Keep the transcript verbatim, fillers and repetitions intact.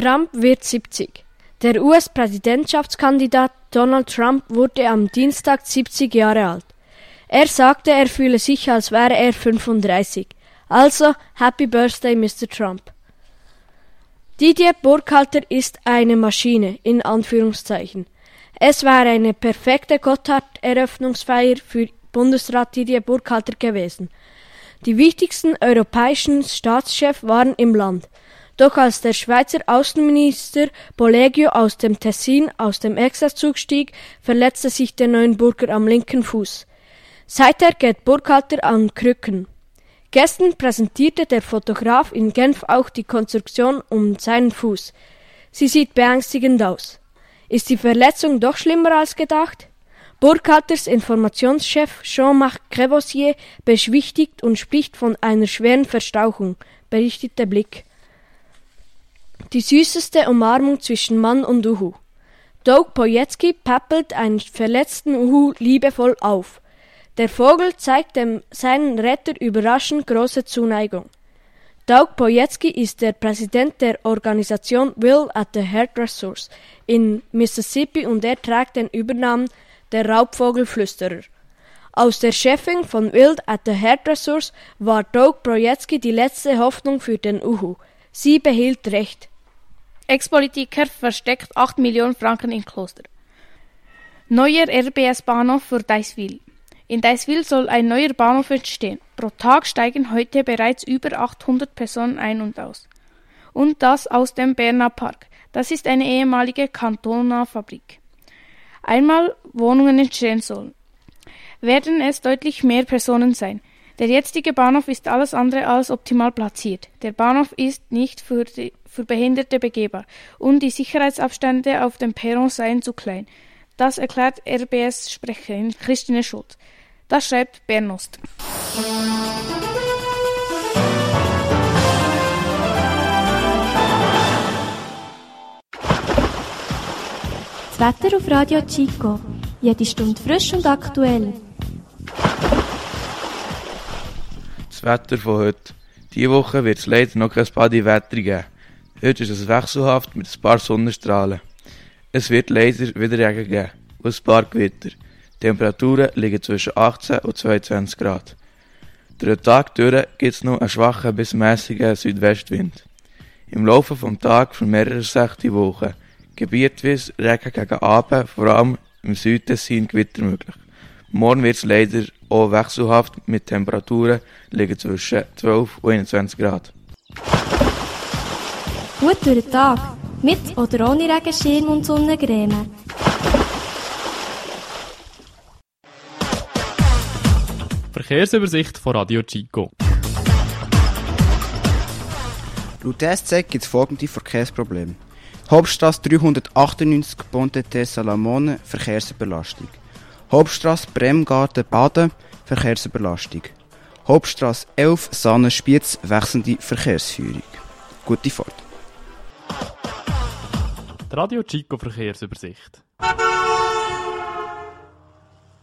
Trump wird siebzig. Der U S-Präsidentschaftskandidat Donald Trump wurde am Dienstag siebzig Jahre alt. Er sagte, er fühle sich, als wäre er fünfunddreißig. Also, Happy Birthday, Mister Trump. Didier Burkhalter ist eine Maschine, in Anführungszeichen. Es wäre eine perfekte Gotthard-Eröffnungsfeier für Bundesrat Didier Burkhalter gewesen. Die wichtigsten europäischen Staatschefs waren im Land. Doch als der Schweizer Außenminister Bollegio aus dem Tessin aus dem Extrazug stieg, verletzte sich der Neuenburger am linken Fuß. Seither geht Burkhalter an Krücken. Gestern präsentierte der Fotograf in Genf auch die Konstruktion um seinen Fuß. Sie sieht beängstigend aus. Ist die Verletzung doch schlimmer als gedacht? Burkhalters Informationschef Jean-Marc Crevoisier beschwichtigt und spricht von einer schweren Verstauchung, berichtet der Blick. Die süßeste Umarmung zwischen Mann und Uhu. Doug Pojecki päppelt einen verletzten Uhu liebevoll auf. Der Vogel zeigt dem seinen Retter überraschend große Zuneigung. Doug Pojecki ist der Präsident der Organisation Will at the Hairdressers in Mississippi und er trägt den Übernamen der Raubvogelflüsterer. Aus der Chefin von Will at the Hairdressers war Doug Pojecki die letzte Hoffnung für den Uhu. Sie behielt Recht. Ex-Politiker versteckt acht Millionen Franken in Kloster. Neuer R B S-Bahnhof für Deiswil. In Deiswil soll ein neuer Bahnhof entstehen. Pro Tag steigen heute bereits über achthundert Personen ein und aus. Und das aus dem Berner Park. Das ist eine ehemalige Cantona-Fabrik. Einmal Wohnungen entstehen sollen, werden es deutlich mehr Personen sein. Der jetzige Bahnhof ist alles andere als optimal platziert. Der Bahnhof ist nicht für, die, für Behinderte begehbar und die Sicherheitsabstände auf dem Perron seien zu klein. Das erklärt R B S-Sprecherin Christine Schulz. Das schreibt Bernost. Das Wetter auf Radio Chico. Jede Stunde frisch und aktuell. Das Wetter von heute. Diese Woche wird es leider noch kein Badi-Wetter geben. Heute ist es wechselhaft mit ein paar Sonnenstrahlen. Es wird leider wieder Regen geben und ein paar Gewitter. Die Temperaturen liegen zwischen achtzehn und zweiundzwanzig Grad. Durch den Tag durch gibt es noch einen schwachen bis mäßigen Südwestwind. Im Laufe des Tages vermehrern sich die Wochen. Gebietweise Regen gegen Abend, vor allem im Südtessin Gewitter möglich. Morgen wird es leider auch wechselhaft mit Temperaturen liegen zwischen zwölf und einundzwanzig Grad. Gut durch den Tag, mit oder ohne Regenschirm und Sonnencreme. Verkehrsübersicht von Radio Chico. Laut S Z gibt es folgende Verkehrsprobleme. Hauptstrasse dreihundertachtundneunzig Ponte-Salamone, Verkehrsüberlastung. Hauptstrasse Bremgarten-Baden, Verkehrsüberlastung. Hauptstrasse elf Sahne-Spiez, wechselnde Verkehrsführung. Gute Fahrt. Die Radio Chico Verkehrsübersicht.